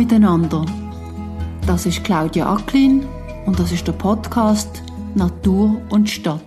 miteinander. Das ist Claudia Acklin und das ist der Podcast Natur und Stadt.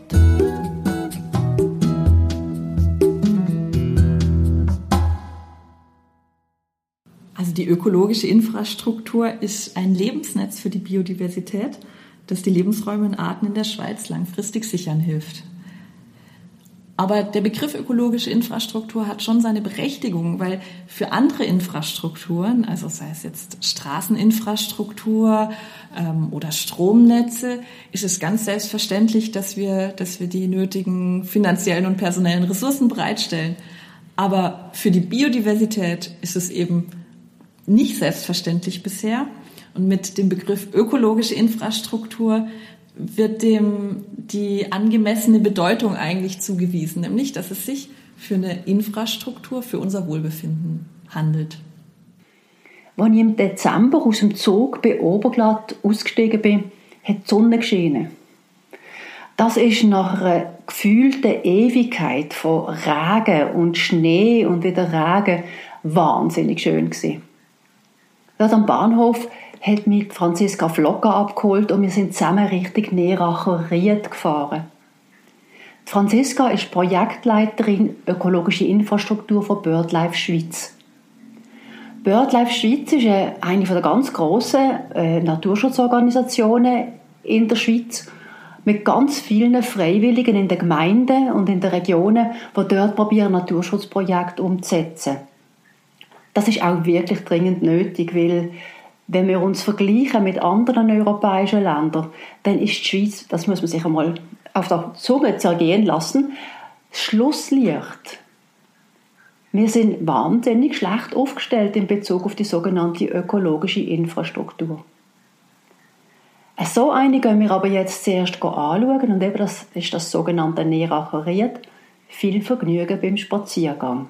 Also die ökologische Infrastruktur ist ein Lebensnetz für die Biodiversität, das die Lebensräume und Arten in der Schweiz langfristig sichern hilft. Aber der Begriff ökologische Infrastruktur hat schon seine Berechtigung, weil für andere Infrastrukturen, also sei es jetzt Straßeninfrastruktur oder Stromnetze, ist es ganz selbstverständlich, dass wir die nötigen finanziellen und personellen Ressourcen bereitstellen. Aber für die Biodiversität ist es eben nicht selbstverständlich bisher. Und mit dem Begriff ökologische Infrastruktur wird dem die angemessene Bedeutung eigentlich zugewiesen, nämlich, dass es sich für eine Infrastruktur für unser Wohlbefinden handelt. Als ich im Dezember aus dem Zug bei Oberglatt ausgestiegen bin, hat die Sonne geschienen. Das ist nach einer gefühlten Ewigkeit von Regen und Schnee und wieder Regen wahnsinnig schön gewesen. Dort am Bahnhof hat mich Franziska Flocker abgeholt und wir sind zusammen Richtung Neracher-Ried gefahren. Die Franziska ist Projektleiterin ökologische Infrastruktur von BirdLife Schweiz. BirdLife Schweiz ist eine der ganz grossen Naturschutzorganisationen in der Schweiz mit ganz vielen Freiwilligen in den Gemeinden und in den Regionen, die dort probieren, Naturschutzprojekte umzusetzen. Das ist auch wirklich dringend nötig, weil wenn wir uns vergleichen mit anderen europäischen Ländern, dann ist die Schweiz, das muss man sich einmal auf der Zunge zergehen lassen, das Schlusslicht. Wir sind wahnsinnig schlecht aufgestellt in Bezug auf die sogenannte ökologische Infrastruktur. So eine gehen wir aber jetzt zuerst anschauen und eben das ist das sogenannte Neracher Ried. Viel Vergnügen beim Spaziergang.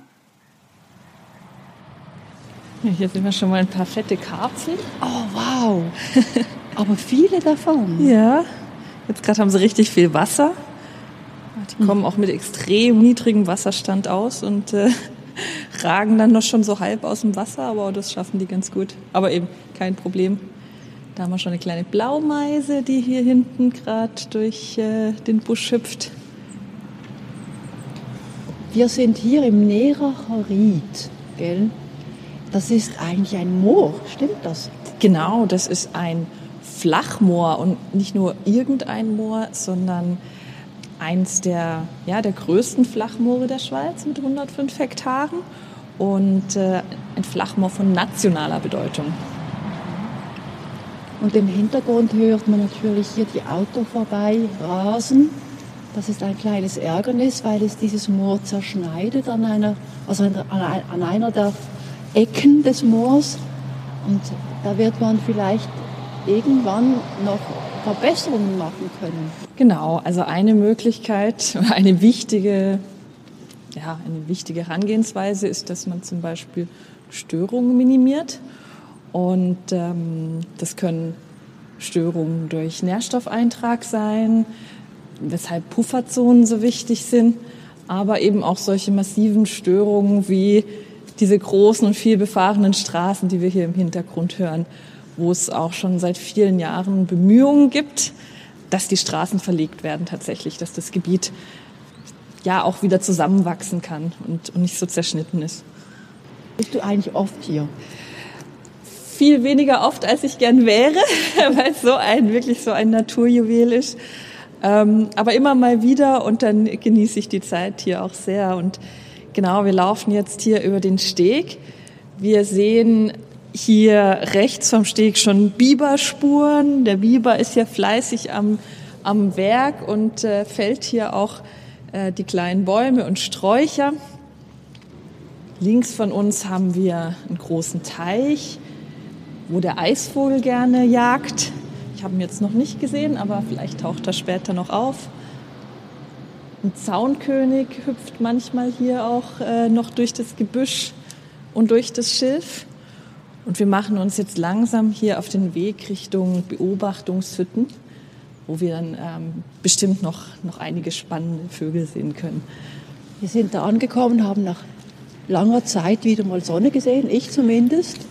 Hier sehen wir schon mal ein paar fette Karpfen. Oh, wow! Aber viele davon. Ja, jetzt gerade haben sie richtig viel Wasser. Die kommen auch mit extrem niedrigem Wasserstand aus und ragen dann noch schon so halb aus dem Wasser, aber das schaffen die ganz gut. Aber eben kein Problem. Da haben wir schon eine kleine Blaumeise, die hier hinten gerade durch den Busch hüpft. Wir sind hier im Neracher Ried, gell? Das ist eigentlich ein Moor, stimmt das? Genau, das ist ein Flachmoor und nicht nur irgendein Moor, sondern eins der größten Flachmoore der Schweiz mit 105 Hektaren und ein Flachmoor von nationaler Bedeutung. Und im Hintergrund hört man natürlich hier die Autos vorbei rasen. Das ist ein kleines Ärgernis, weil es dieses Moor zerschneidet an einer der Ecken des Moors. Und da wird man vielleicht irgendwann noch Verbesserungen machen können. Genau, also eine Möglichkeit, eine wichtige Herangehensweise ist, dass man zum Beispiel Störungen minimiert. Und das können Störungen durch Nährstoffeintrag sein, weshalb Pufferzonen so wichtig sind, aber eben auch solche massiven Störungen wie diese großen und viel befahrenen Straßen, die wir hier im Hintergrund hören, wo es auch schon seit vielen Jahren Bemühungen gibt, dass die Straßen verlegt werden tatsächlich, dass das Gebiet ja auch wieder zusammenwachsen kann und nicht so zerschnitten ist. Bist du eigentlich oft hier? Viel weniger oft, als ich gern wäre, weil es wirklich so ein Naturjuwel ist. Aber immer mal wieder und dann genieße ich die Zeit hier auch sehr. Und genau, wir laufen jetzt hier über den Steg. Wir sehen hier rechts vom Steg schon Biberspuren. Der Biber ist ja fleißig am Werk und fällt hier auch die kleinen Bäume und Sträucher. Links von uns haben wir einen großen Teich, wo der Eisvogel gerne jagt. Ich habe ihn jetzt noch nicht gesehen, aber vielleicht taucht er später noch auf. Ein Zaunkönig hüpft manchmal hier auch noch durch das Gebüsch und durch das Schilf. Und wir machen uns jetzt langsam hier auf den Weg Richtung Beobachtungshütten, wo wir dann bestimmt noch einige spannende Vögel sehen können. Wir sind da angekommen, haben nach langer Zeit wieder mal Sonne gesehen, ich zumindest.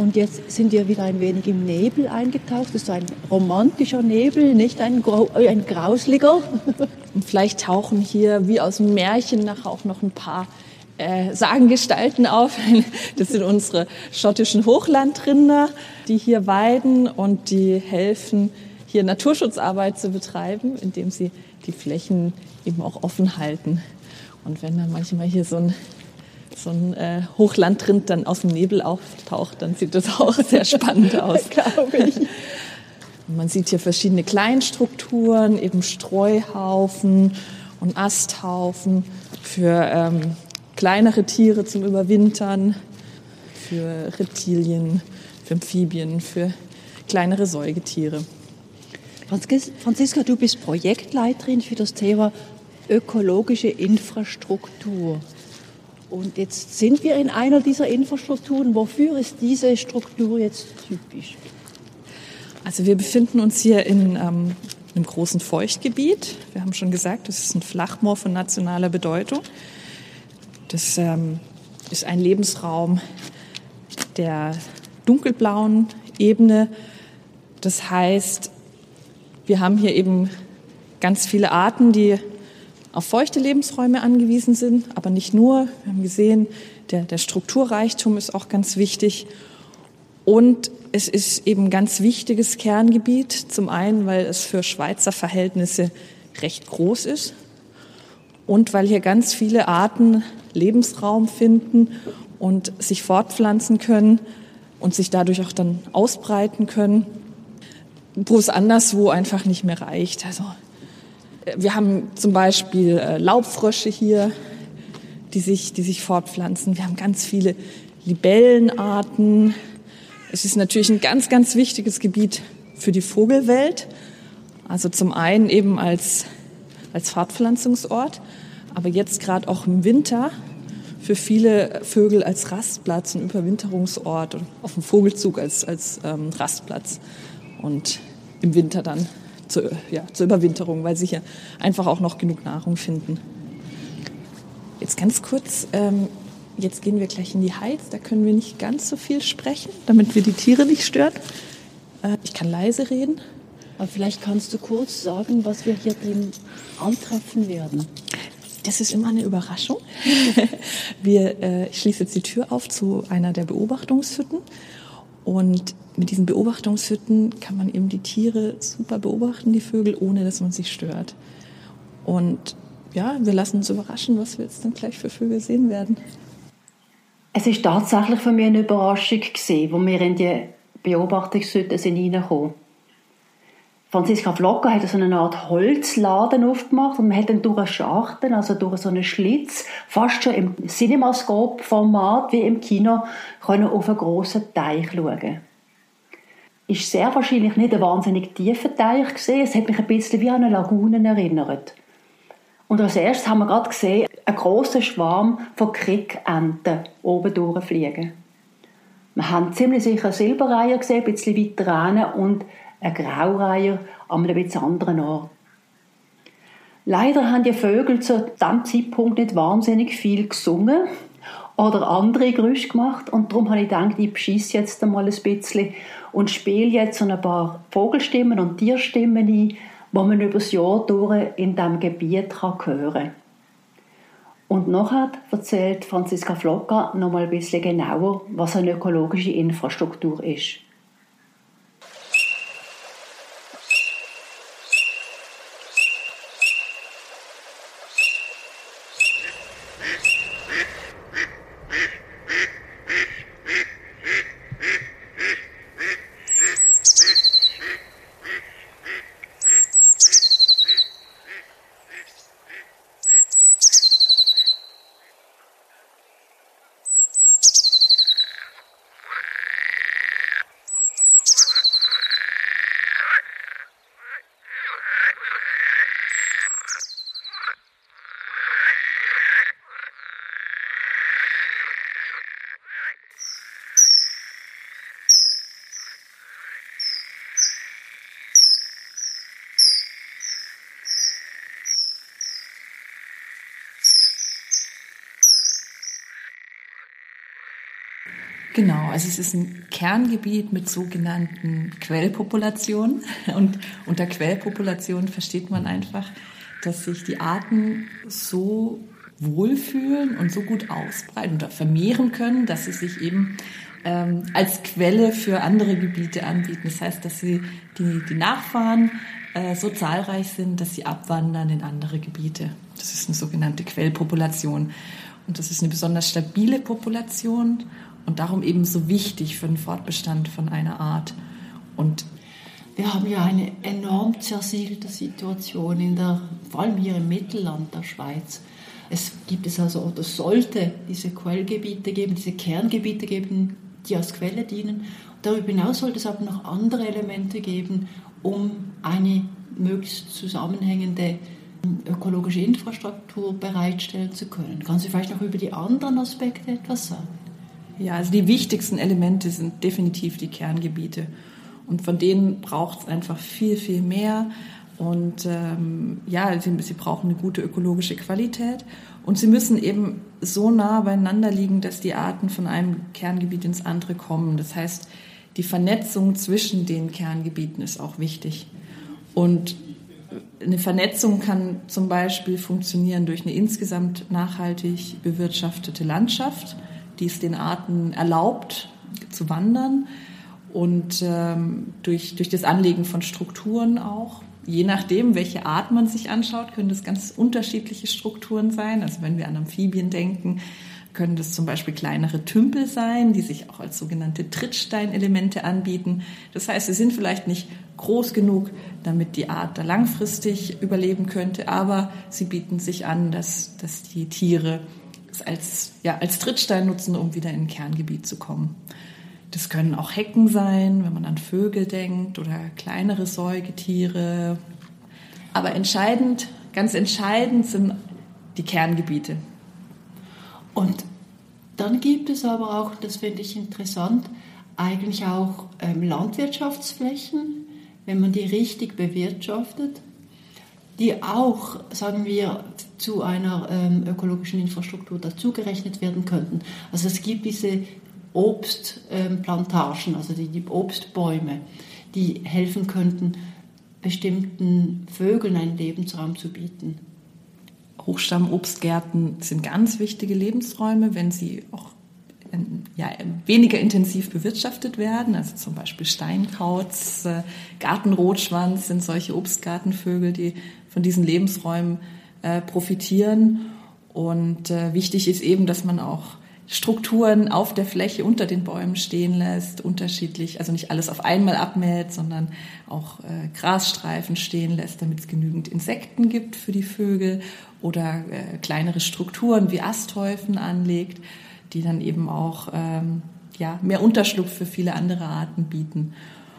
Und jetzt sind wir wieder ein wenig im Nebel eingetaucht. Das ist ein romantischer Nebel, nicht ein grausliger. Und vielleicht tauchen hier wie aus dem Märchen nachher auch noch ein paar Sagengestalten auf. Das sind unsere schottischen Hochlandrinder, die hier weiden und die helfen, hier Naturschutzarbeit zu betreiben, indem sie die Flächen eben auch offen halten. Und wenn dann manchmal hier so ein Hochlandrind dann aus dem Nebel auftaucht, dann sieht das auch sehr spannend aus, glaube ich. Man sieht hier verschiedene Kleinstrukturen, eben Streuhaufen und Asthaufen für kleinere Tiere zum Überwintern, für Reptilien, für Amphibien, für kleinere Säugetiere. Franziska, du bist Projektleiterin für das Thema ökologische Infrastruktur. Und jetzt sind wir in einer dieser Infrastrukturen. Wofür ist diese Struktur jetzt typisch? Also wir befinden uns hier in einem großen Feuchtgebiet. Wir haben schon gesagt, das ist ein Flachmoor von nationaler Bedeutung. Das ist ein Lebensraum der dunkelblauen Ebene. Das heißt, wir haben hier eben ganz viele Arten, die auf feuchte Lebensräume angewiesen sind, aber nicht nur. Wir haben gesehen, der Strukturreichtum ist auch ganz wichtig. Und es ist eben ein ganz wichtiges Kerngebiet. Zum einen, weil es für Schweizer Verhältnisse recht groß ist und weil hier ganz viele Arten Lebensraum finden und sich fortpflanzen können und sich dadurch auch dann ausbreiten können, wo es anderswo einfach nicht mehr reicht. Also wir haben zum Beispiel Laubfrösche hier, die sich fortpflanzen. Wir haben ganz viele Libellenarten. Es ist natürlich ein ganz, ganz wichtiges Gebiet für die Vogelwelt. Also zum einen eben als Fortpflanzungsort, aber jetzt gerade auch im Winter für viele Vögel als Rastplatz, ein Überwinterungsort und auf dem Vogelzug als Rastplatz und im Winter dann zur Überwinterung, weil sie hier einfach auch noch genug Nahrung finden. Jetzt ganz kurz, jetzt gehen wir gleich in die Heiz, da können wir nicht ganz so viel sprechen, damit wir die Tiere nicht stören. Ich kann leise reden. Aber vielleicht kannst du kurz sagen, was wir hier drin antreffen werden. Das ist immer eine Überraschung. Ich schließe jetzt die Tür auf zu einer der Beobachtungshütten. Und mit diesen Beobachtungshütten kann man eben die Tiere super beobachten, die Vögel, ohne dass man sie stört. Und ja, wir lassen uns überraschen, was wir jetzt dann gleich für Vögel sehen werden. Es ist tatsächlich für mich eine Überraschung gewesen, als wir in die Beobachtungshütte hineingekommen. Franziska Flocker hat so eine Art Holzladen aufgemacht und man hat dann durch einen Schachten, also durch so einen Schlitz, fast schon im Cinemascope-Format wie im Kino, können auf einen grossen Teich schauen. Ist sehr wahrscheinlich nicht ein wahnsinnig tiefer Teich gewesen. Es hat mich ein bisschen wie an eine Lagune erinnert. Und als erstes haben wir gerade gesehen, einen grossen Schwarm von Krickenten oben durchfliegen. Wir haben ziemlich sicher einen Silberreiher gesehen, ein bisschen weiter hinten, und ein Graureiher an einem bisschen anderen Ort. Leider haben die Vögel zu diesem Zeitpunkt nicht wahnsinnig viel gesungen oder andere Geräusche gemacht, und darum habe ich gedacht, ich beschisse jetzt einmal ein bisschen und spiele jetzt so ein paar Vogelstimmen und Tierstimmen ein, die man über das Jahr durch in diesem Gebiet hören kann. Und nachher erzählt Franziska Flocker noch mal ein bisschen genauer, was eine ökologische Infrastruktur ist. Genau, also es ist ein Kerngebiet mit sogenannten Quellpopulationen. Und unter Quellpopulationen versteht man einfach, dass sich die Arten so wohlfühlen und so gut ausbreiten oder vermehren können, dass sie sich eben als Quelle für andere Gebiete anbieten. Das heißt, dass sie die Nachfahren so zahlreich sind, dass sie abwandern in andere Gebiete. Das ist eine sogenannte Quellpopulation. Und das ist eine besonders stabile Population und darum eben so wichtig für den Fortbestand von einer Art. Und wir haben ja eine enorm zersiedelte Situation vor allem hier im Mittelland der Schweiz. Es gibt also oder sollte diese Quellgebiete geben, diese Kerngebiete geben, die als Quelle dienen. Darüber hinaus sollte es aber noch andere Elemente geben, um eine möglichst zusammenhängende ökologische Infrastruktur bereitstellen zu können. Kannst du vielleicht noch über die anderen Aspekte etwas sagen? Ja, also die wichtigsten Elemente sind definitiv die Kerngebiete. Und von denen braucht es einfach viel, viel mehr. Und sie brauchen eine gute ökologische Qualität. Und sie müssen eben so nah beieinander liegen, dass die Arten von einem Kerngebiet ins andere kommen. Das heißt, die Vernetzung zwischen den Kerngebieten ist auch wichtig. Und eine Vernetzung kann zum Beispiel funktionieren durch eine insgesamt nachhaltig bewirtschaftete Landschaft, die es den Arten erlaubt, zu wandern. Und durch das Anlegen von Strukturen auch. Je nachdem, welche Art man sich anschaut, können das ganz unterschiedliche Strukturen sein. Also wenn wir an Amphibien denken, können das zum Beispiel kleinere Tümpel sein, die sich auch als sogenannte Trittsteinelemente anbieten. Das heißt, sie sind vielleicht nicht groß genug, damit die Art da langfristig überleben könnte, aber sie bieten sich an, dass die Tiere es als Trittstein nutzen, um wieder in ein Kerngebiet zu kommen. Das können auch Hecken sein, wenn man an Vögel denkt oder kleinere Säugetiere. Aber ganz entscheidend sind die Kerngebiete. Und dann gibt es aber auch, das finde ich interessant, eigentlich auch Landwirtschaftsflächen, wenn man die richtig bewirtschaftet, die auch, sagen wir, zu einer ökologischen Infrastruktur dazugerechnet werden könnten. Also es gibt diese Obstplantagen, also die Obstbäume, die helfen könnten, bestimmten Vögeln einen Lebensraum zu bieten. Hochstamm-Obstgärten sind ganz wichtige Lebensräume, wenn sie auch weniger intensiv bewirtschaftet werden. Also zum Beispiel Steinkauz, Gartenrotschwanz sind solche Obstgartenvögel, die von diesen Lebensräumen profitieren. Und wichtig ist eben, dass man auch Strukturen auf der Fläche unter den Bäumen stehen lässt, unterschiedlich, also nicht alles auf einmal abmäht, sondern auch Grasstreifen stehen lässt, damit es genügend Insekten gibt für die Vögel oder kleinere Strukturen wie Asthäufen anlegt, die dann eben auch mehr Unterschlupf für viele andere Arten bieten.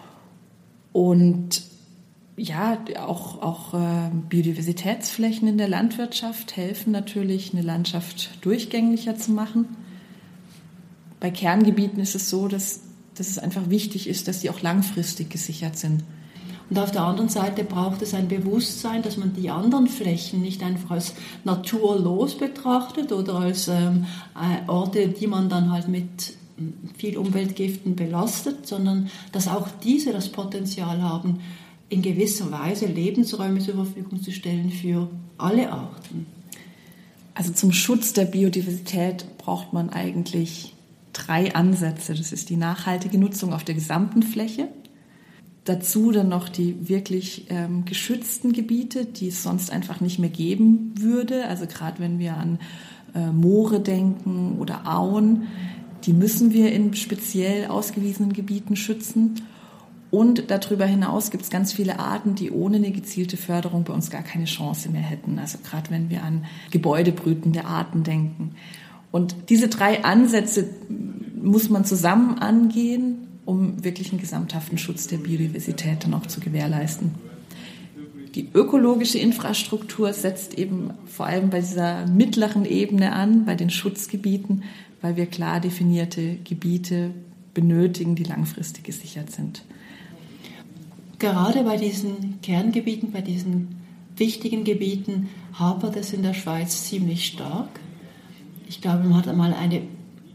Und auch Biodiversitätsflächen in der Landwirtschaft helfen natürlich, eine Landschaft durchgänglicher zu machen. Bei Kerngebieten ist es so, dass es einfach wichtig ist, dass sie auch langfristig gesichert sind. Und auf der anderen Seite braucht es ein Bewusstsein, dass man die anderen Flächen nicht einfach als naturlos betrachtet oder als Orte, die man dann halt mit viel Umweltgiften belastet, sondern dass auch diese das Potenzial haben, in gewisser Weise Lebensräume zur Verfügung zu stellen für alle Arten. Also zum Schutz der Biodiversität braucht man eigentlich 3 Ansätze. Das ist die nachhaltige Nutzung auf der gesamten Fläche. Dazu dann noch die wirklich geschützten Gebiete, die es sonst einfach nicht mehr geben würde. Also gerade wenn wir an Moore denken oder Auen, die müssen wir in speziell ausgewiesenen Gebieten schützen. Und darüber hinaus gibt es ganz viele Arten, die ohne eine gezielte Förderung bei uns gar keine Chance mehr hätten. Also gerade wenn wir an gebäudebrütende Arten denken. Und diese 3 Ansätze muss man zusammen angehen, um wirklich einen gesamthaften Schutz der Biodiversität dann auch zu gewährleisten. Die ökologische Infrastruktur setzt eben vor allem bei dieser mittleren Ebene an, bei den Schutzgebieten, weil wir klar definierte Gebiete benötigen, die langfristig gesichert sind. Gerade bei diesen Kerngebieten, bei diesen wichtigen Gebieten hapert es in der Schweiz ziemlich stark. Ich glaube, man hat einmal eine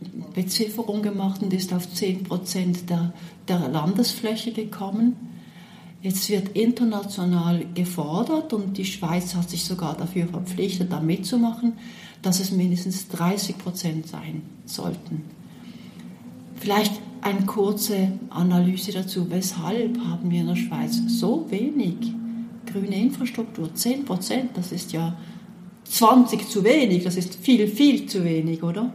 Bezifferung gemacht und ist auf 10% der Landesfläche gekommen. Jetzt wird international gefordert und die Schweiz hat sich sogar dafür verpflichtet, da mitzumachen, dass es mindestens 30% sein sollten. Vielleicht eine kurze Analyse dazu. Weshalb haben wir in der Schweiz so wenig grüne Infrastruktur? 10%, das ist ja 20 zu wenig, das ist viel, viel zu wenig, oder?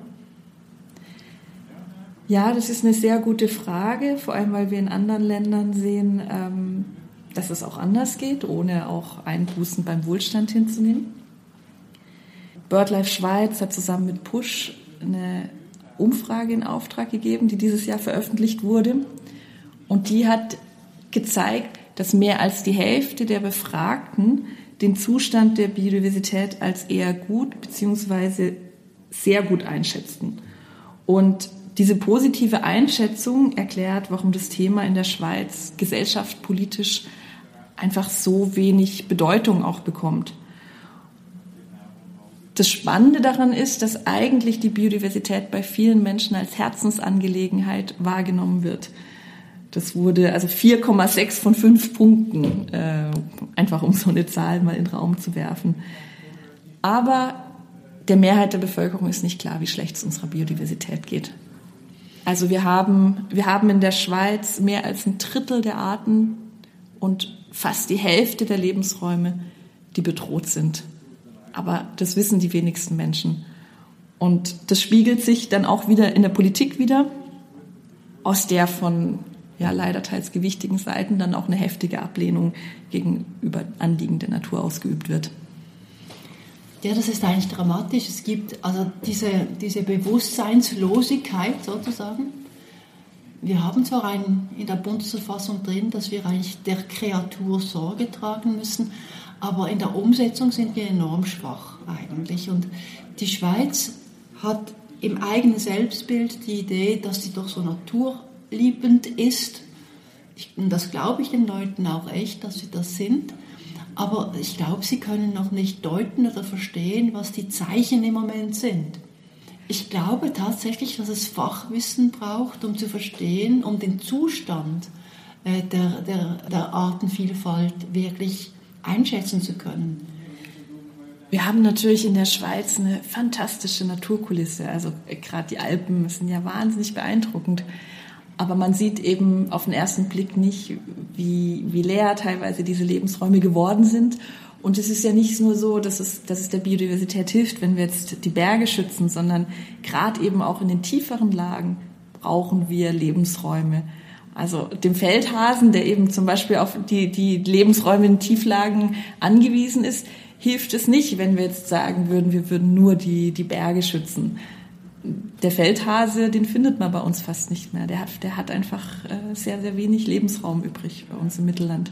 Ja, das ist eine sehr gute Frage, vor allem weil wir in anderen Ländern sehen, dass es auch anders geht, ohne auch Einbußen beim Wohlstand hinzunehmen. BirdLife Schweiz hat zusammen mit Push eine Umfrage in Auftrag gegeben, die dieses Jahr veröffentlicht wurde. Und die hat gezeigt, dass mehr als die Hälfte der Befragten den Zustand der Biodiversität als eher gut bzw. sehr gut einschätzten. Und diese positive Einschätzung erklärt, warum das Thema in der Schweiz gesellschaftspolitisch einfach so wenig Bedeutung auch bekommt. Das Spannende daran ist, dass eigentlich die Biodiversität bei vielen Menschen als Herzensangelegenheit wahrgenommen wird. Das wurde also 4,6 von 5 Punkten, einfach um so eine Zahl mal in den Raum zu werfen. Aber der Mehrheit der Bevölkerung ist nicht klar, wie schlecht es unserer Biodiversität geht. Also wir haben in der Schweiz mehr als ein Drittel der Arten und fast die Hälfte der Lebensräume, die bedroht sind. Aber das wissen die wenigsten Menschen. Und das spiegelt sich dann auch wieder in der Politik wieder, aus der von leider teils gewichtigen Seiten dann auch eine heftige Ablehnung gegenüber Anliegen der Natur ausgeübt wird. Ja, das ist eigentlich dramatisch. Es gibt also diese Bewusstseinslosigkeit sozusagen. Wir haben zwar in der Bundesverfassung drin, dass wir eigentlich der Kreatur Sorge tragen müssen, aber in der Umsetzung sind wir enorm schwach eigentlich. Und die Schweiz hat im eigenen Selbstbild die Idee, dass sie doch so naturliebend ist. Und das glaube ich den Leuten auch echt, dass sie das sind. Aber ich glaube, sie können noch nicht deuten oder verstehen, was die Zeichen im Moment sind. Ich glaube tatsächlich, dass es Fachwissen braucht, um zu verstehen, um den Zustand der Artenvielfalt wirklich einschätzen zu können. Wir haben natürlich in der Schweiz eine fantastische Naturkulisse. Also gerade die Alpen sind ja wahnsinnig beeindruckend. Aber man sieht eben auf den ersten Blick nicht, wie leer teilweise diese Lebensräume geworden sind. Und es ist ja nicht nur so, dass es der Biodiversität hilft, wenn wir jetzt die Berge schützen, sondern gerade eben auch in den tieferen Lagen brauchen wir Lebensräume. Also dem Feldhasen, der eben zum Beispiel auf die Lebensräume in Tieflagen angewiesen ist, hilft es nicht, wenn wir jetzt sagen würden, wir würden nur die Berge schützen. Der Feldhase, den findet man bei uns fast nicht mehr. Der hat einfach sehr, sehr wenig Lebensraum übrig bei uns im Mittelland.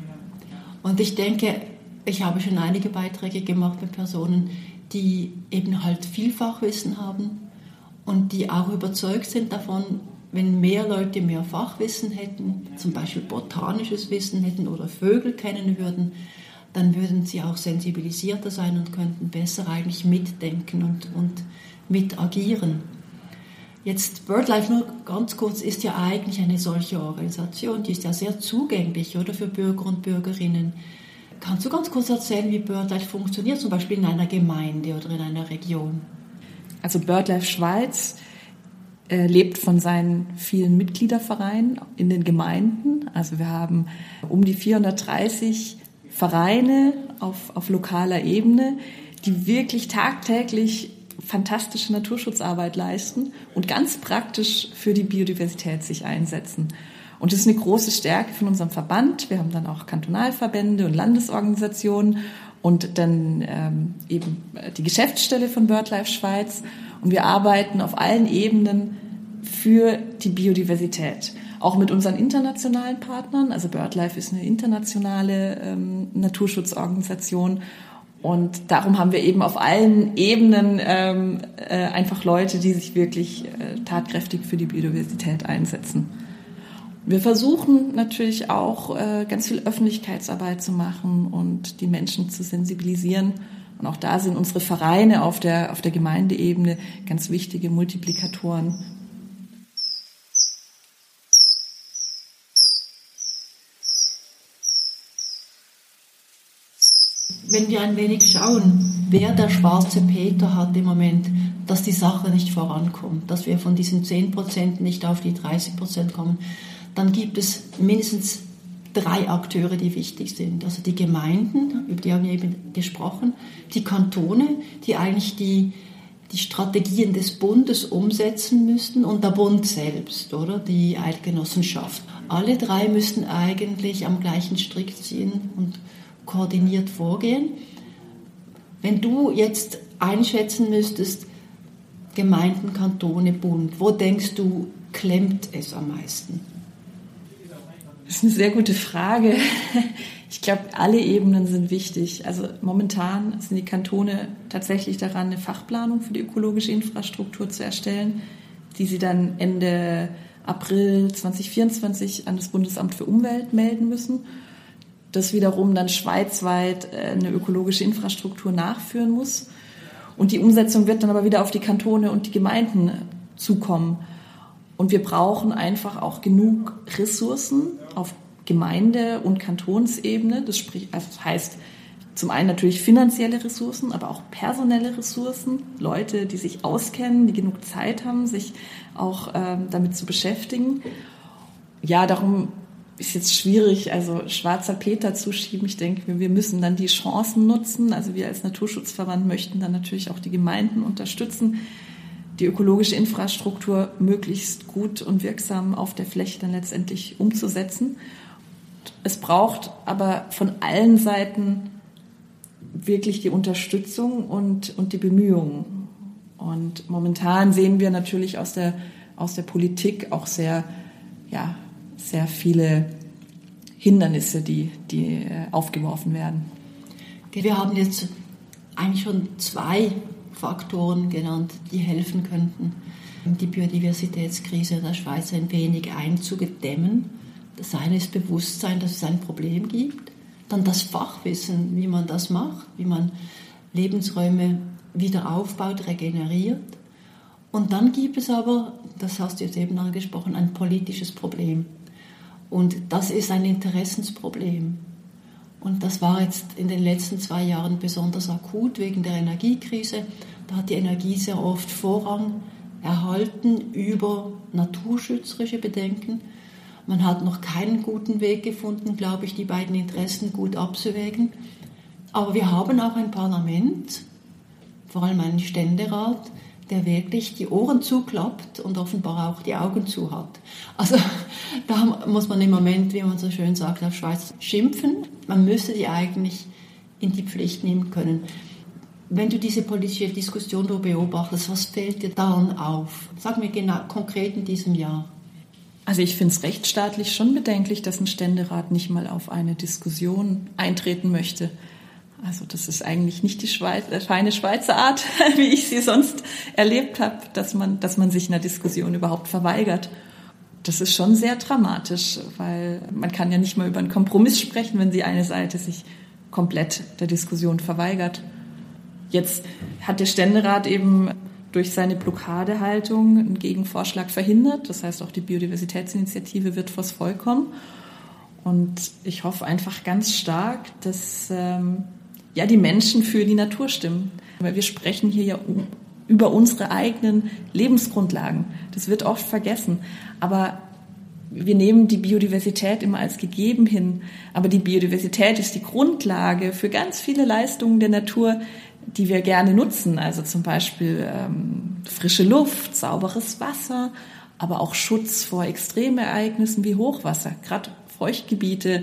Und ich denke, ich habe schon einige Beiträge gemacht mit Personen, die eben halt viel Fachwissen haben und die auch überzeugt sind davon, wenn mehr Leute mehr Fachwissen hätten, zum Beispiel botanisches Wissen hätten oder Vögel kennen würden, dann würden sie auch sensibilisierter sein und könnten besser eigentlich mitdenken und mit agieren. Jetzt BirdLife, nur ganz kurz, ist ja eigentlich eine solche Organisation, die ist ja sehr zugänglich, oder, für Bürger und Bürgerinnen. Kannst du ganz kurz erzählen, wie BirdLife funktioniert, zum Beispiel in einer Gemeinde oder in einer Region? Also BirdLife Schweiz lebt von seinen vielen Mitgliedervereinen in den Gemeinden. Also wir haben um die 430 Vereine auf lokaler Ebene, die wirklich tagtäglich fantastische Naturschutzarbeit leisten und ganz praktisch für die Biodiversität sich einsetzen. Und das ist eine große Stärke von unserem Verband. Wir haben dann auch Kantonalverbände und Landesorganisationen und dann eben die Geschäftsstelle von BirdLife Schweiz. Und wir arbeiten auf allen Ebenen für die Biodiversität. Auch mit unseren internationalen Partnern. Also BirdLife ist eine internationale Naturschutzorganisation. Und darum haben wir eben auf allen Ebenen einfach Leute, die sich wirklich tatkräftig für die Biodiversität einsetzen. Wir versuchen natürlich auch ganz viel Öffentlichkeitsarbeit zu machen und die Menschen zu sensibilisieren, Und auch da sind unsere Vereine auf der Gemeindeebene ganz wichtige Multiplikatoren. Wenn wir ein wenig schauen, wer der schwarze Peter hat im Moment, dass die Sache nicht vorankommt, dass wir von diesen 10% nicht auf die 30% kommen, dann gibt es mindestens 3 Akteure, die wichtig sind. Also die Gemeinden, über die haben wir eben gesprochen, die Kantone, die eigentlich die Strategien des Bundes umsetzen müssten, und der Bund selbst, oder die Eidgenossenschaft. Alle 3 müssten eigentlich am gleichen Strick ziehen und koordiniert vorgehen. Wenn du jetzt einschätzen müsstest, Gemeinden, Kantone, Bund, wo denkst du, klemmt es am meisten? Das ist eine sehr gute Frage. Ich glaube, alle Ebenen sind wichtig. Also momentan sind die Kantone tatsächlich daran, eine Fachplanung für die ökologische Infrastruktur zu erstellen, die sie dann Ende April 2024 an das Bundesamt für Umwelt melden müssen. Das wiederum dann schweizweit eine ökologische Infrastruktur nachführen muss. Und die Umsetzung wird dann aber wieder auf die Kantone und die Gemeinden zukommen. Und wir brauchen einfach auch genug Ressourcen auf Gemeinde- und Kantonsebene. Das heißt zum einen natürlich finanzielle Ressourcen, aber auch personelle Ressourcen. Leute, die sich auskennen, die genug Zeit haben, sich auch damit zu beschäftigen. Ja, darum ist jetzt schwierig, also schwarzer Peter zuschieben. Ich denke, wir müssen dann die Chancen nutzen. Also wir als Naturschutzverband möchten dann natürlich auch die Gemeinden unterstützen, die ökologische Infrastruktur möglichst gut und wirksam auf der Fläche dann letztendlich umzusetzen. Es braucht aber von allen Seiten wirklich die Unterstützung und die Bemühungen. Und momentan sehen wir natürlich aus der Politik auch sehr viele Hindernisse, die aufgeworfen werden. Wir haben jetzt eigentlich schon 2 Faktoren genannt, die helfen könnten, die Biodiversitätskrise in der Schweiz ein wenig einzudämmen. Das eine ist Bewusstsein, dass es ein Problem gibt. Dann das Fachwissen, wie man das macht, wie man Lebensräume wieder aufbaut, regeneriert. Und dann gibt es aber, das hast du jetzt eben angesprochen, ein politisches Problem. Und das ist ein Interessensproblem. Und das war jetzt in den letzten 2 Jahren besonders akut wegen der Energiekrise. Da hat die Energie sehr oft Vorrang erhalten über naturschützerische Bedenken. Man hat noch keinen guten Weg gefunden, glaube ich, die beiden Interessen gut abzuwägen. Aber wir haben auch ein Parlament, vor allem einen Ständerat, der wirklich die Ohren zuklappt und offenbar auch die Augen zu hat. Also da muss man im Moment, wie man so schön sagt, auf Schweiz schimpfen. Man müsste die eigentlich in die Pflicht nehmen können. Wenn du diese politische Diskussion beobachtest, was fällt dir dann auf? Sag mir genau, konkret in diesem Jahr. Also ich finde es rechtsstaatlich schon bedenklich, dass ein Ständerat nicht mal auf eine Diskussion eintreten möchte. Also das ist eigentlich nicht die feine Schweizer Art, wie ich sie sonst erlebt habe, dass man sich einer Diskussion überhaupt verweigert. Das ist schon sehr dramatisch, weil man kann ja nicht mal über einen Kompromiss sprechen, wenn die eine Seite sich komplett der Diskussion verweigert. Jetzt hat der Ständerat eben durch seine Blockadehaltung einen Gegenvorschlag verhindert. Das heißt, auch die Biodiversitätsinitiative wird vors Volk kommen. Und ich hoffe einfach ganz stark, dass die Menschen für die Natur stimmen. Weil wir sprechen hier ja über unsere eigenen Lebensgrundlagen. Das wird oft vergessen. Aber wir nehmen die Biodiversität immer als gegeben hin. Aber die Biodiversität ist die Grundlage für ganz viele Leistungen der Natur, die wir gerne nutzen. Also zum Beispiel frische Luft, sauberes Wasser, aber auch Schutz vor Extremereignissen wie Hochwasser. Gerade Feuchtgebiete,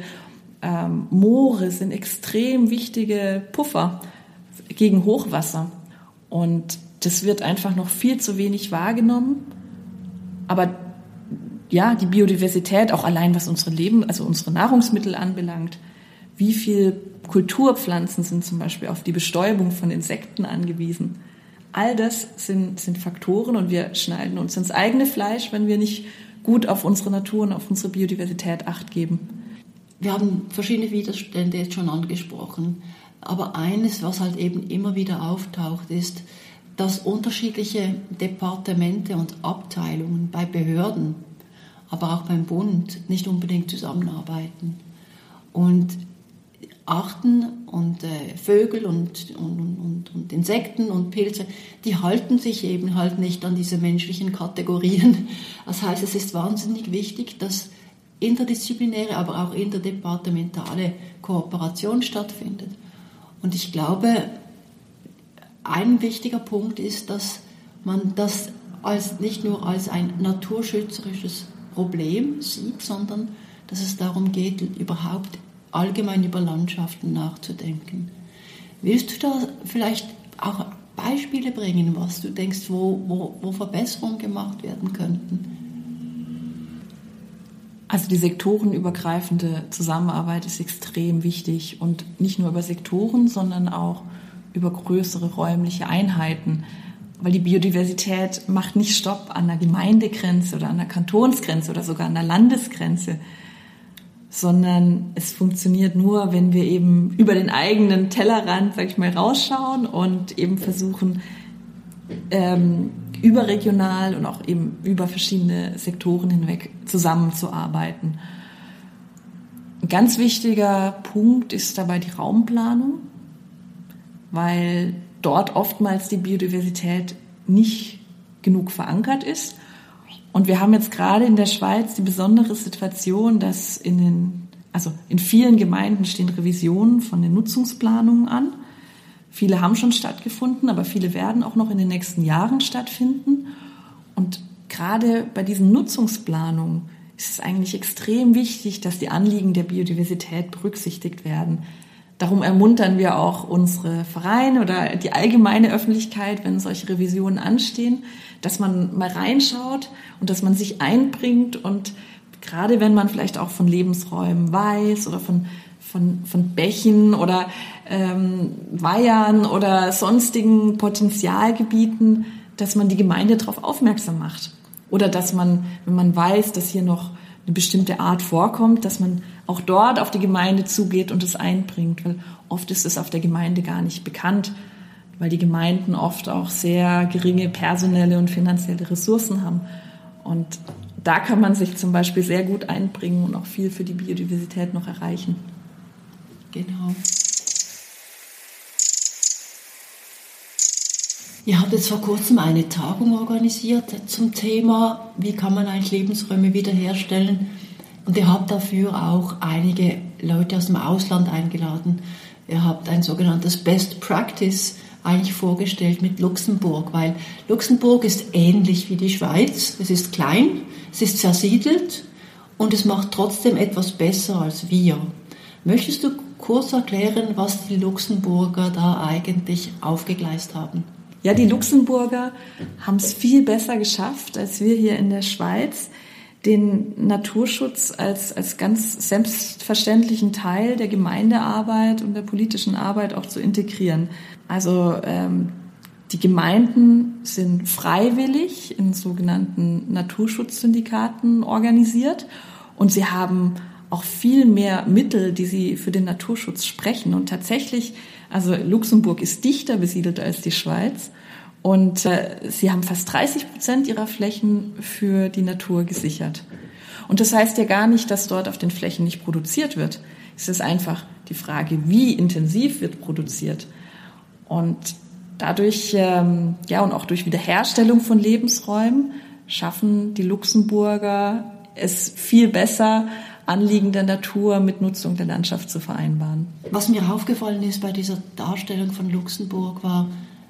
Moore sind extrem wichtige Puffer gegen Hochwasser. Und das wird einfach noch viel zu wenig wahrgenommen. Aber ja, die Biodiversität, auch allein was unsere Nahrungsmittel anbelangt, wie viel Kulturpflanzen sind zum Beispiel auf die Bestäubung von Insekten angewiesen. All das sind Faktoren und wir schneiden uns ins eigene Fleisch, wenn wir nicht gut auf unsere Natur und auf unsere Biodiversität Acht geben. Wir haben verschiedene Widerstände jetzt schon angesprochen. Aber eines, was halt eben immer wieder auftaucht, ist, dass unterschiedliche Departemente und Abteilungen bei Behörden, aber auch beim Bund nicht unbedingt zusammenarbeiten. Und Arten und Vögel und Insekten und Pilze, die halten sich eben halt nicht an diese menschlichen Kategorien. Das heißt, es ist wahnsinnig wichtig, dass interdisziplinäre, aber auch interdepartementale Kooperation stattfindet. Und ich glaube, ein wichtiger Punkt ist, dass man das nicht nur als ein naturschützerisches Problem sieht, sondern dass es darum geht, überhaupt allgemein über Landschaften nachzudenken. Willst du da vielleicht auch Beispiele bringen, was du denkst, wo Verbesserungen gemacht werden könnten? Also die sektorenübergreifende Zusammenarbeit ist extrem wichtig und nicht nur über Sektoren, sondern auch über größere räumliche Einheiten, weil die Biodiversität macht nicht Stopp an der Gemeindegrenze oder an der Kantonsgrenze oder sogar an der Landesgrenze, sondern es funktioniert nur, wenn wir eben über den eigenen Tellerrand, sag ich mal, rausschauen und eben versuchen, überregional und auch eben über verschiedene Sektoren hinweg zusammenzuarbeiten. Ein ganz wichtiger Punkt ist dabei die Raumplanung, weil dort oftmals die Biodiversität nicht genug verankert ist. Und wir haben jetzt gerade in der Schweiz die besondere Situation, dass in vielen Gemeinden stehen Revisionen von den Nutzungsplanungen an. Viele haben schon stattgefunden, aber viele werden auch noch in den nächsten Jahren stattfinden. Und gerade bei diesen Nutzungsplanungen ist es eigentlich extrem wichtig, dass die Anliegen der Biodiversität berücksichtigt werden. Darum ermuntern wir auch unsere Vereine oder die allgemeine Öffentlichkeit, wenn solche Revisionen anstehen, dass man mal reinschaut und dass man sich einbringt. Und gerade wenn man vielleicht auch von Lebensräumen weiß oder von Bächen oder Weihern oder sonstigen Potenzialgebieten, dass man die Gemeinde darauf aufmerksam macht. Oder dass man, wenn man weiß, dass hier noch eine bestimmte Art vorkommt, dass man auch dort auf die Gemeinde zugeht und es einbringt, weil oft ist es auf der Gemeinde gar nicht bekannt, weil die Gemeinden oft auch sehr geringe personelle und finanzielle Ressourcen haben. Und da kann man sich zum Beispiel sehr gut einbringen und auch viel für die Biodiversität noch erreichen. Genau. Ihr habt jetzt vor kurzem eine Tagung organisiert zum Thema, wie kann man eigentlich Lebensräume wiederherstellen. Und ihr habt dafür auch einige Leute aus dem Ausland eingeladen. Ihr habt ein sogenanntes Best Practice eigentlich vorgestellt mit Luxemburg, weil Luxemburg ist ähnlich wie die Schweiz. Es ist klein, es ist zersiedelt und es macht trotzdem etwas besser als wir. Möchtest du kurz erklären, was die Luxemburger da eigentlich aufgegleist haben? Ja, die Luxemburger haben es viel besser geschafft als wir hier in der Schweiz, den Naturschutz als ganz selbstverständlichen Teil der Gemeindearbeit und der politischen Arbeit auch zu integrieren. Also die Gemeinden sind freiwillig in sogenannten Naturschutzsyndikaten organisiert und sie haben auch viel mehr Mittel, die sie für den Naturschutz sprechen. Und tatsächlich, also Luxemburg ist dichter besiedelt als die Schweiz und sie haben fast 30% ihrer Flächen für die Natur gesichert. Und das heißt ja gar nicht, dass dort auf den Flächen nicht produziert wird. Es ist einfach die Frage, wie intensiv wird produziert. Und dadurch, und auch durch Wiederherstellung von Lebensräumen, schaffen die Luxemburger es viel besser, Anliegen der Natur mit Nutzung der Landschaft zu vereinbaren. Was mir aufgefallen ist bei dieser Darstellung von Luxemburg war,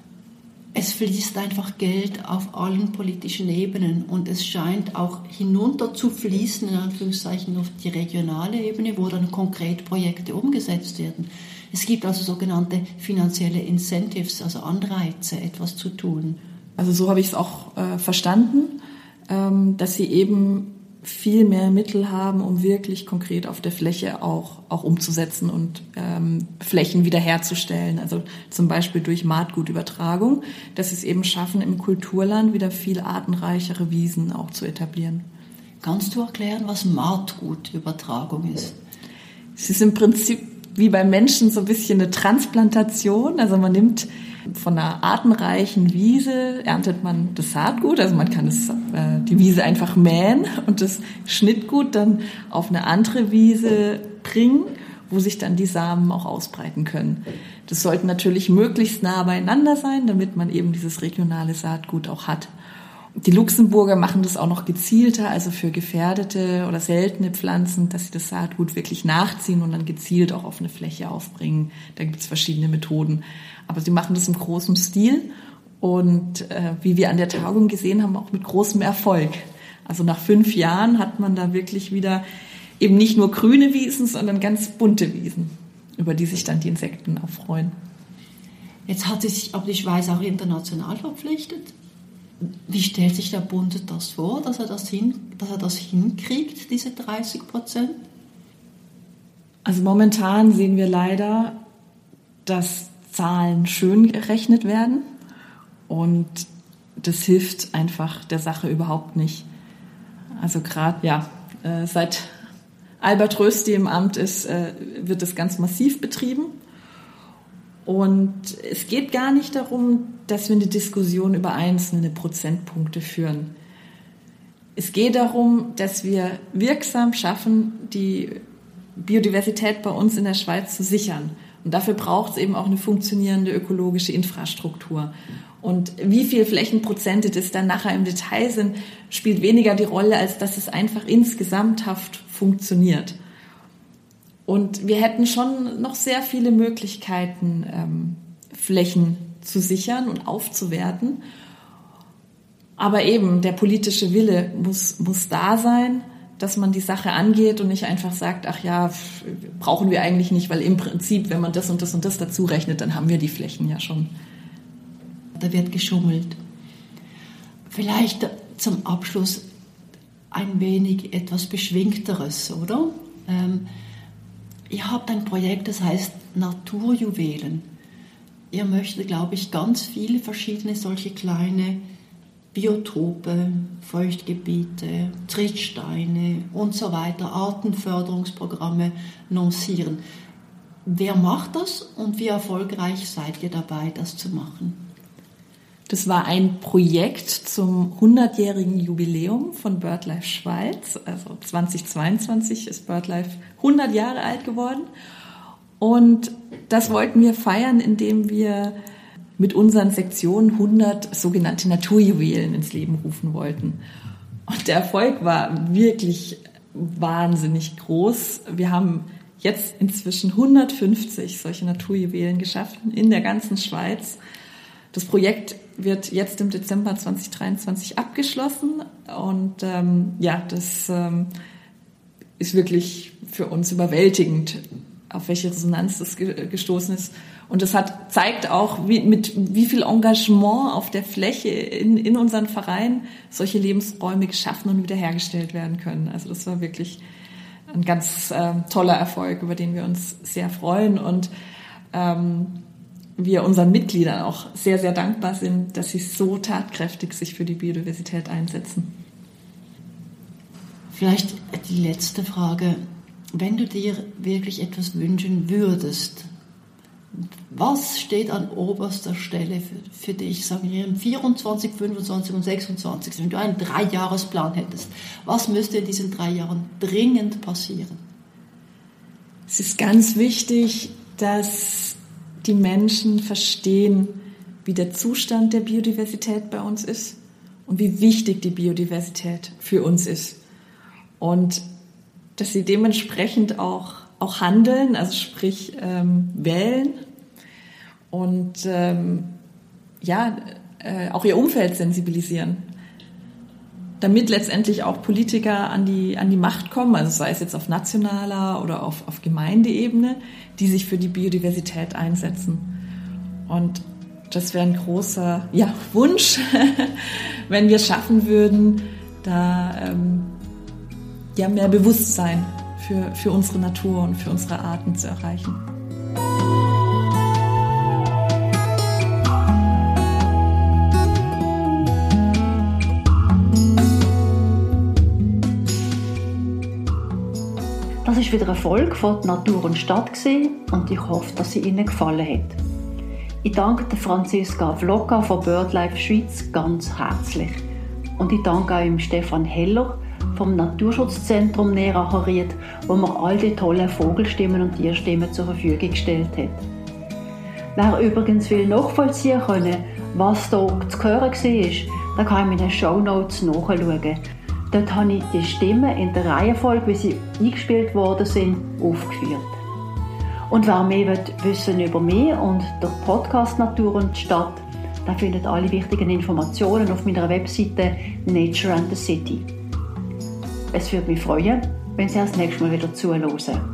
es fließt einfach Geld auf allen politischen Ebenen und es scheint auch hinunter zu fließen, in Anführungszeichen, auf die regionale Ebene, wo dann konkret Projekte umgesetzt werden. Es gibt also sogenannte finanzielle Incentives, also Anreize, etwas zu tun. Also so habe ich es auch verstanden, dass sie eben viel mehr Mittel haben, um wirklich konkret auf der Fläche auch umzusetzen und Flächen wiederherzustellen. Also zum Beispiel durch Maatgutübertragung, dass sie es eben schaffen, im Kulturland wieder viel artenreichere Wiesen auch zu etablieren. Kannst du erklären, was Maatgutübertragung ist? Es ist im Prinzip wie beim Menschen so ein bisschen eine Transplantation. Also man nimmt von einer artenreichen Wiese, erntet man das Saatgut, also man kann die Wiese einfach mähen und das Schnittgut dann auf eine andere Wiese bringen, wo sich dann die Samen auch ausbreiten können. Das sollte natürlich möglichst nah beieinander sein, damit man eben dieses regionale Saatgut auch hat. Die Luxemburger machen das auch noch gezielter, also für gefährdete oder seltene Pflanzen, dass sie das Saatgut wirklich nachziehen und dann gezielt auch auf eine Fläche aufbringen. Da gibt es verschiedene Methoden. Aber sie machen das im großen Stil und wie wir an der Tagung gesehen haben, auch mit großem Erfolg. Also nach 5 Jahren hat man da wirklich wieder eben nicht nur grüne Wiesen, sondern ganz bunte Wiesen, über die sich dann die Insekten auch freuen. Jetzt hat sich aber die Schweiz auch international verpflichtet. Wie stellt sich der Bund das vor, dass er das hinkriegt, diese 30%? Also momentan sehen wir leider, dass Zahlen schön gerechnet werden und das hilft einfach der Sache überhaupt nicht. Also gerade seit Albert Rösti im Amt ist, wird das ganz massiv betrieben. Und es geht gar nicht darum, dass wir eine Diskussion über einzelne Prozentpunkte führen. Es geht darum, dass wir wirksam schaffen, die Biodiversität bei uns in der Schweiz zu sichern. Und dafür braucht es eben auch eine funktionierende ökologische Infrastruktur. Und wie viel Flächenprozente das dann nachher im Detail sind, spielt weniger die Rolle, als dass es einfach insgesamthaft funktioniert. Und wir hätten schon noch sehr viele Möglichkeiten, Flächen zu sichern und aufzuwerten. Aber eben der politische Wille muss da sein, dass man die Sache angeht und nicht einfach sagt, ach ja, brauchen wir eigentlich nicht, weil im Prinzip, wenn man das und das und das dazu rechnet, dann haben wir die Flächen ja schon. Da wird geschummelt. Vielleicht zum Abschluss ein wenig etwas Beschwingteres, oder? Ihr habt ein Projekt, das heißt Naturjuwelen. Ihr möchtet, glaube ich, ganz viele verschiedene solche kleine Biotope, Feuchtgebiete, Trittsteine und so weiter, Artenförderungsprogramme lancieren. Wer macht das und wie erfolgreich seid ihr dabei, das zu machen? Das war ein Projekt zum 100-jährigen Jubiläum von BirdLife Schweiz. Also 2022 ist BirdLife 100 Jahre alt geworden. Und das wollten wir feiern, indem wir mit unseren Sektionen 100 sogenannte Naturjuwelen ins Leben rufen wollten. Und der Erfolg war wirklich wahnsinnig groß. Wir haben jetzt inzwischen 150 solche Naturjuwelen geschaffen in der ganzen Schweiz. Das Projekt wird jetzt im Dezember 2023 abgeschlossen und das ist wirklich für uns überwältigend, auf welche Resonanz das gestoßen ist. Und das zeigt auch, mit wie viel Engagement auf der Fläche in unseren Vereinen solche Lebensräume geschaffen und wiederhergestellt werden können. Also das war wirklich ein ganz toller Erfolg, über den wir uns sehr freuen und wir unseren Mitgliedern auch sehr, sehr dankbar sind, dass sie so tatkräftig sich für die Biodiversität einsetzen. Vielleicht die letzte Frage. Wenn du dir wirklich etwas wünschen würdest, was steht an oberster Stelle für dich, sagen wir im 24, 25 und 26, wenn du einen 3-Jahresplan hättest? Was müsste in diesen 3 Jahren dringend passieren? Es ist ganz wichtig, dass die Menschen verstehen, wie der Zustand der Biodiversität bei uns ist und wie wichtig die Biodiversität für uns ist. Und dass sie dementsprechend auch handeln, also sprich wählen und auch ihr Umfeld sensibilisieren, damit letztendlich auch Politiker an die Macht kommen, also sei es jetzt auf nationaler oder auf Gemeindeebene, die sich für die Biodiversität einsetzen. Und das wäre ein großer Wunsch, wenn wir es schaffen würden, da mehr Bewusstsein für unsere Natur und für unsere Arten zu erreichen. Das ist ist wieder eine Folge von Natur und Stadt und ich hoffe, dass sie Ihnen gefallen hat. Ich danke der Franziska Vlocka von BirdLife Schweiz ganz herzlich. Und ich danke auch Stefan Heller vom Naturschutzzentrum Neracher-Ried, wo mir all die tollen Vogelstimmen und Tierstimmen zur Verfügung gestellt hat. Wer übrigens will nachvollziehen können, was da zu hören war, dann kann ich in den Shownotes nachschauen. Dort habe ich die Stimmen in der Reihenfolge, wie sie eingespielt worden sind, aufgeführt. Und wer mehr wissen über mich und den Podcast Natur und Stadt, der findet alle wichtigen Informationen auf meiner Webseite Nature and the City. Es würde mich freuen, wenn Sie das nächste Mal wieder zuhören.